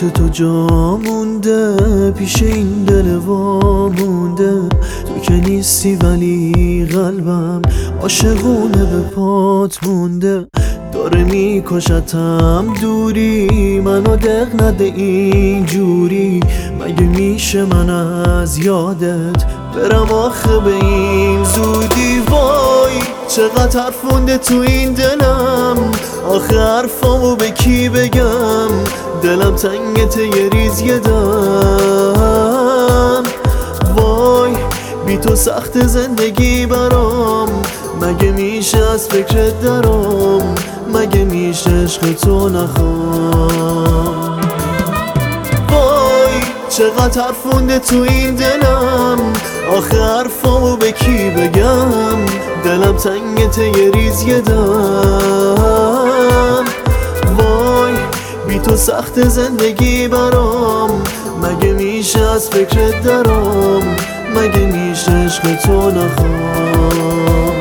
خاطر تو جا مونده، پیش این دل وامونده. تو که نیستی ولی قلبم عاشقونه به پات مونده. داره میکشتم دوری، منو دق نده اینجوری. مگه میشه من از یادت برم آخه به این زودی؟ وای چقدر حرف مونده تو این دلم، آخه حرفامو به کی بگم؟ دلم تنگت یه ریز یه دم. وای بی تو سخت زندگی برام، مگه میشه از فکرت درام؟ مگه میشه عشق تو نخوام؟ وای چقدر حرف مونده تو این دلم، آخه حرفامو به کی بگم؟ دلم تنگت یه ریز یه دم. وای بی تو سخت زندگی برام، مگه میشه از فکرت درام؟ مگه میشه عشق تو نخوام؟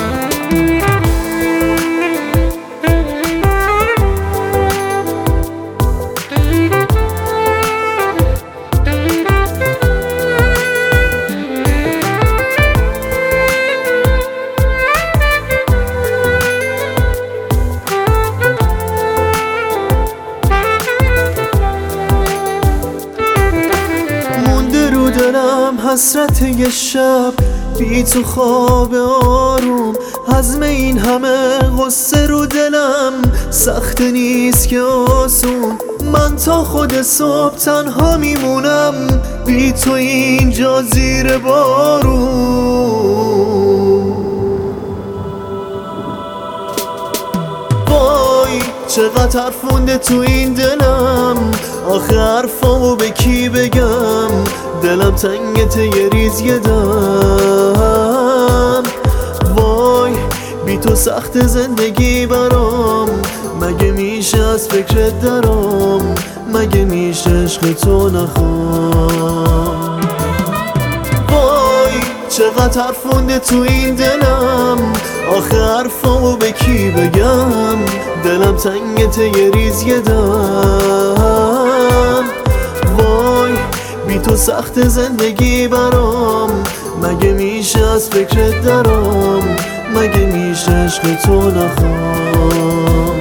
دلم حسرت یه شب بی تو خواب آروم، هضم این همه غصه رو دلم سخت نیست که آسون. من تا خود صبح تنها میمونم بی تو اینجا زیر بارون. وای چقدر حرف مونده تو این دلم، آخه حرفامو به کی بگم؟ دلم تنگت یه ریز یه دم. وای بی تو سخت زندگی برام، مگه میشه از فکرت درام؟ مگه میشه عشق تو نخوام؟ وای چقدر حرف مونده تو این دلم، آخه حرفامو به کی بگم؟ دلم تنگت یه ریز یه دم. وای بی تو سخت زندگی برام، مگه میشه از فکرت درام؟ مگه میشه عشق تو نخوام؟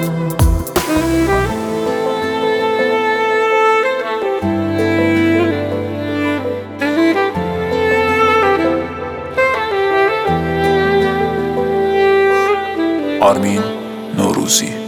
آرمین نوروزی.